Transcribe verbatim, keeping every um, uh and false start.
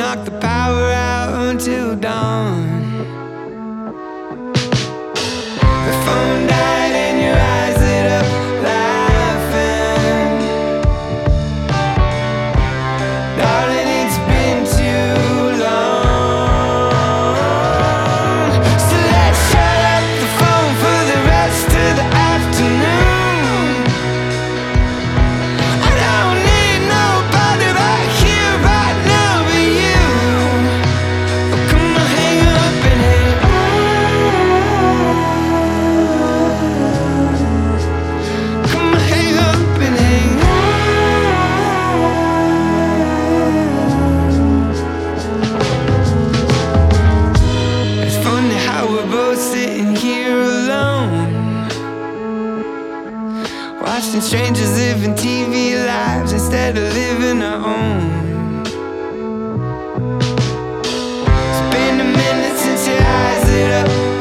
knock the power out until dawn. The phone died and your eyes lit up laughing. Darling, it's been too long. So let's shut up the phone for the rest of the afternoon. I don't need nobody right here, right now but you. Oh, come on, hang up and hang Come on, hang up and hang It's funny how we're both sitting here alone, watching strangers living T V lives instead of living our own. It's been a minute since your eyes lit up